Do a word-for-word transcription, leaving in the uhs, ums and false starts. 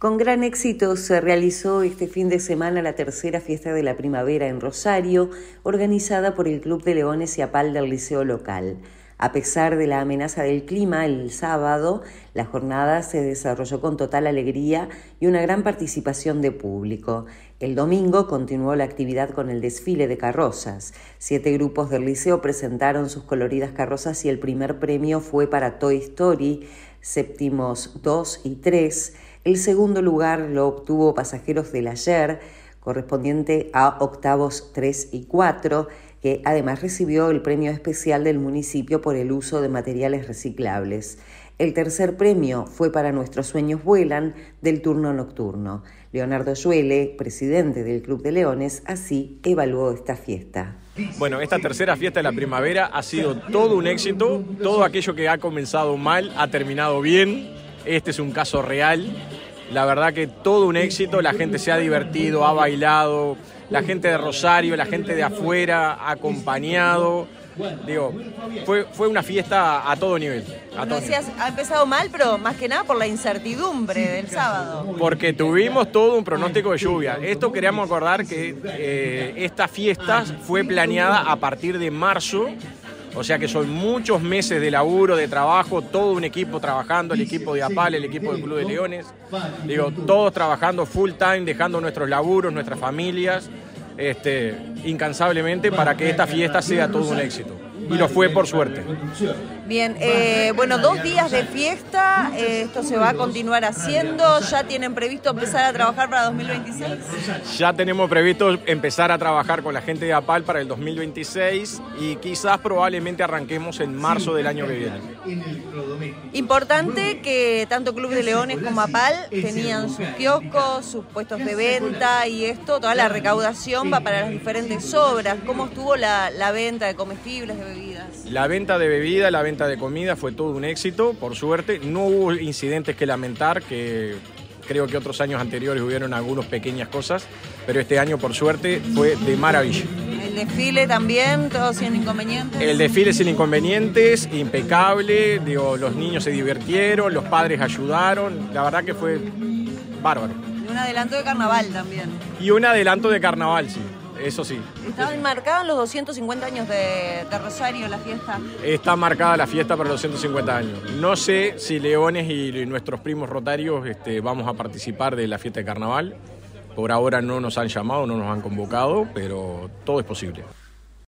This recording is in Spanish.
Con gran éxito se realizó este fin de semana la tercera fiesta de la primavera en Rosario, organizada por el Club de Leones y APAL del liceo local. A pesar de la amenaza del clima, el sábado la jornada se desarrolló con total alegría y una gran participación de público. El domingo continuó la actividad con el desfile de carrozas. Siete grupos del liceo presentaron sus coloridas carrozas y el primer premio fue para Toy Story, séptimos dos y tres. El segundo lugar lo obtuvo Pasajeros del Ayer, correspondiente a octavos tres y cuatro, que además recibió el premio especial del municipio por el uso de materiales reciclables. El tercer premio fue para Nuestros Sueños Vuelan, del turno nocturno. Leonardo Yuele, presidente del Club de Leones, así evaluó esta fiesta. Bueno, esta tercera fiesta de la primavera ha sido todo un éxito. Todo aquello que ha comenzado mal ha terminado bien. Este es un caso real. La verdad que todo un éxito, la gente se ha divertido, ha bailado, la gente de Rosario, la gente de afuera ha acompañado. Digo, fue, fue una fiesta a todo nivel. A todo decías, nivel. Ha empezado mal, pero más que nada por la incertidumbre del sábado. Porque tuvimos todo un pronóstico de lluvia. Esto queríamos acordar que eh, esta fiesta fue planeada a partir de marzo. O sea que son muchos meses de laburo, de trabajo, todo un equipo trabajando, el equipo de APAL, el equipo del Club de Leones. Digo, todos trabajando full time, dejando nuestros laburos, nuestras familias, este, incansablemente para que esta fiesta sea todo un éxito. Y lo fue por suerte. Bien, eh, bueno, dos días de fiesta, eh, esto se va a continuar haciendo, ¿ya tienen previsto empezar a trabajar para dos mil veintiséis? Ya tenemos previsto empezar a trabajar con la gente de APAL para el dos mil veintiséis y quizás probablemente arranquemos en marzo del año que viene. Importante que tanto Club de Leones como APAL tenían sus kioscos, sus puestos de venta y esto, toda la recaudación va para las diferentes obras. ¿Cómo estuvo la, la venta de comestibles, de bebidas? La venta de bebida, la venta de comida fue todo un éxito, por suerte. No hubo incidentes que lamentar, que creo que otros años anteriores hubieron algunas pequeñas cosas, pero este año, por suerte, fue de maravilla. ¿El desfile también, todo sin inconvenientes? El desfile sin inconvenientes, impecable, digo, los niños se divirtieron, los padres ayudaron, la verdad que fue bárbaro. Y un adelanto de carnaval también. Y un adelanto de carnaval, sí. Eso sí. ¿Estaban marcados los doscientos cincuenta años de, de Rosario, la fiesta? Está marcada la fiesta para los doscientos cincuenta años. No sé si Leones y nuestros primos rotarios este, vamos a participar de la fiesta de carnaval. Por ahora no nos han llamado, no nos han convocado, pero todo es posible.